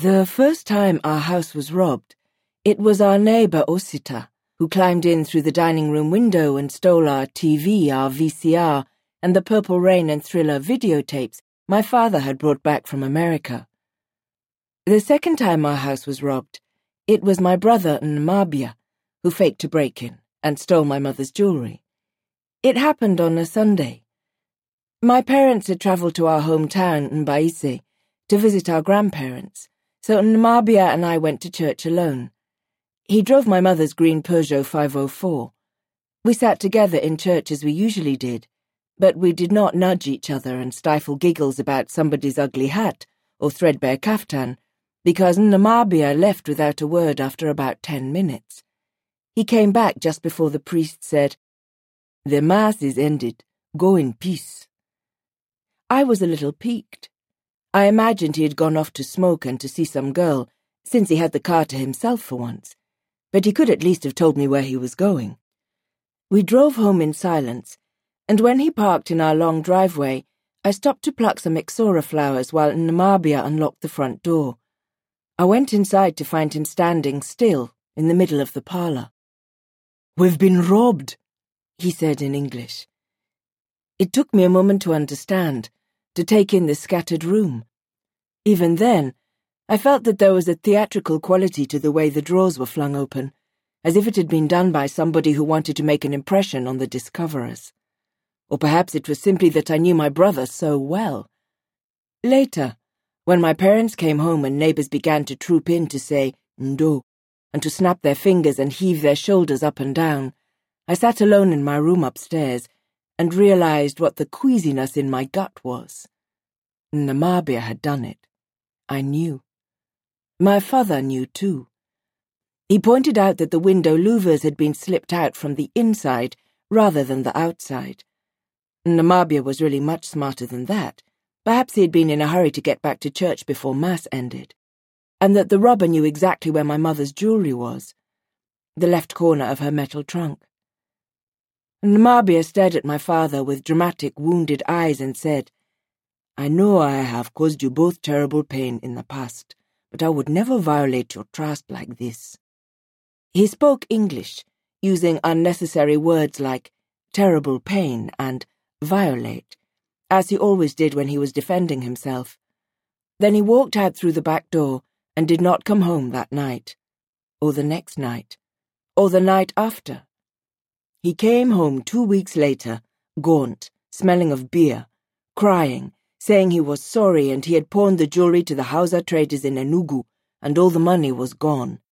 The first time our house was robbed, it was our neighbour Osita who climbed in through the dining room window and stole our TV, our VCR, and the Purple Rain and Thriller videotapes my father had brought back from America. The second time our house was robbed, it was my brother Nmabia who faked a break-in and stole my mother's jewellery. It happened on a Sunday. My parents had travelled to our hometown, Mbaise, to visit our grandparents, so Nmabia and I went to church alone. He drove my mother's green Peugeot 504. We sat together in church as we usually did, but we did not nudge each other and stifle giggles about somebody's ugly hat or threadbare kaftan, because Nmabia left without a word after about 10 minutes. He came back just before the priest said, "The Mass is ended. Go in peace." I was a little piqued. I imagined he had gone off to smoke and to see some girl, since he had the car to himself for once, but he could at least have told me where he was going. We drove home in silence, and when he parked in our long driveway, I stopped to pluck some Ixora flowers while Nmabia unlocked the front door. I went inside to find him standing still in the middle of the parlour. "We've been robbed," he said in English. It took me a moment to understand, to take in the scattered room. Even then, I felt that there was a theatrical quality to the way the drawers were flung open, as if it had been done by somebody who wanted to make an impression on the discoverers. Or perhaps it was simply that I knew my brother so well. Later, when my parents came home and neighbours began to troop in to say "Ndo," and to snap their fingers and heave their shoulders up and down, I sat alone in my room upstairs and realised what the queasiness in my gut was. Nmabia had done it. I knew. My father knew too. He pointed out that the window louvers had been slipped out from the inside rather than the outside. Nmabia was really much smarter than that. Perhaps he had been in a hurry to get back to church before Mass ended, and that the robber knew exactly where my mother's jewellery was, the left corner of her metal trunk. Nmabia stared at my father with dramatic, wounded eyes and said, "I know I have caused you both terrible pain in the past, but I would never violate your trust like this." He spoke English, using unnecessary words like terrible pain and violate, as he always did when he was defending himself. Then he walked out through the back door and did not come home that night, or the next night, or the night after. He came home 2 weeks later, gaunt, smelling of beer, crying, saying he was sorry and he had pawned the jewellery to the Hausa traders in Enugu and all the money was gone.